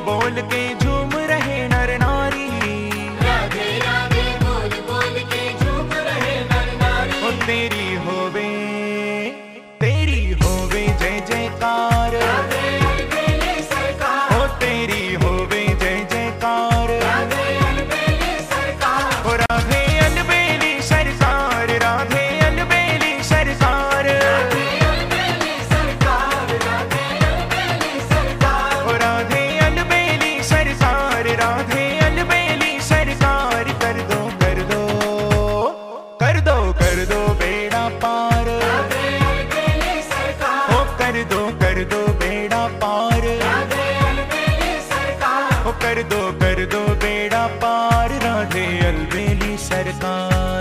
बोल के झूम रहे नर नारी। राधे राधे बोल बोल के झूम रहे नर नारी। ओ तेरी होवे जय जयकार। राधे अलबेली सरकार। ओ तेरी होवे जय जयकार। राधे अलबेली सरकार। ओ राधे अलबेली सरकार। राधे अलबेली सरकार। राधे अलबेली सरकार। राधे अलबेली सरकार। ओ राधे अलबेली सरकार। राधे अलबेली सरकार। कर दो कर दो कर दो कर दो बेड़ा पार। राधे अलबेली सरकार। ओ कर दो बेड़ा पार। राधे अलबेली सरकार। ओ कर दो बेड़ा पार। राधे अलबेली सरकार।